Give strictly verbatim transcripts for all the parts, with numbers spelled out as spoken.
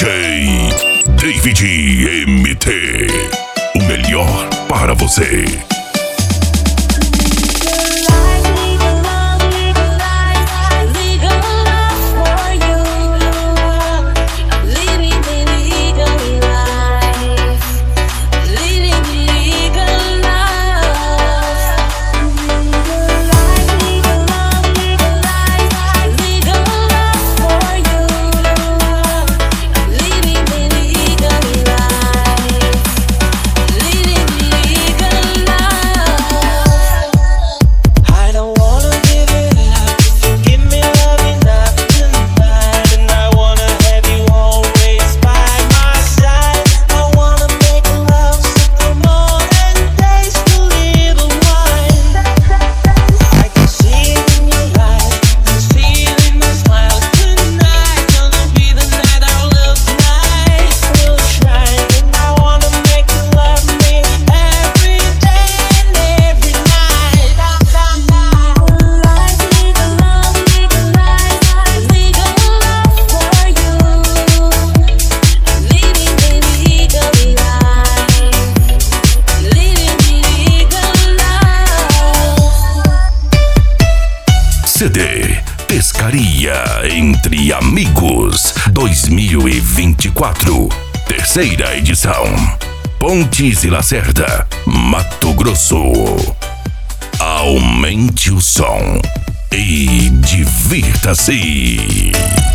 J David M T, o melhor para você. C D Pescaria Entre Amigos dois mil e vinte e quatro, terceira edição, Pontes e Lacerda, Mato Grosso. Aumente o som e divirta-se.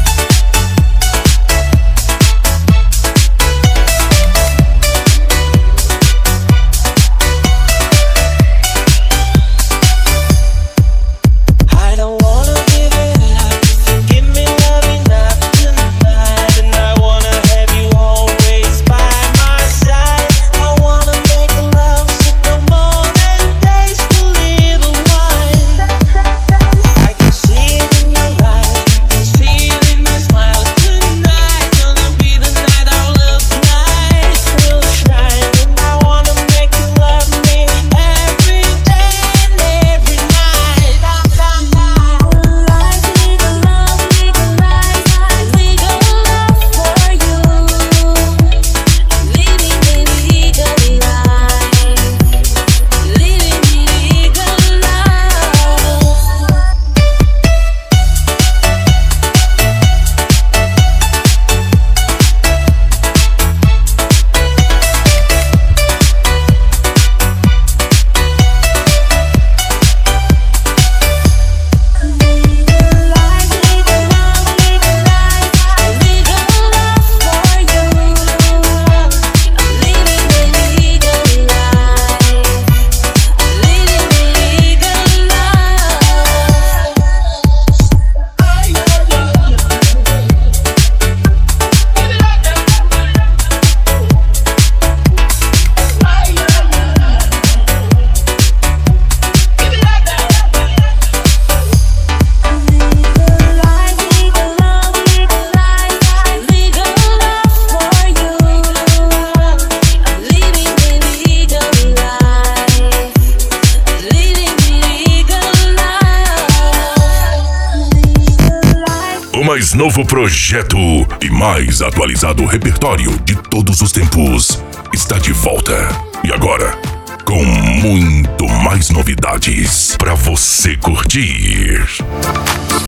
O mais novo projeto e mais atualizado repertório de todos os tempos está de volta. E agora, com muito mais novidades para você curtir.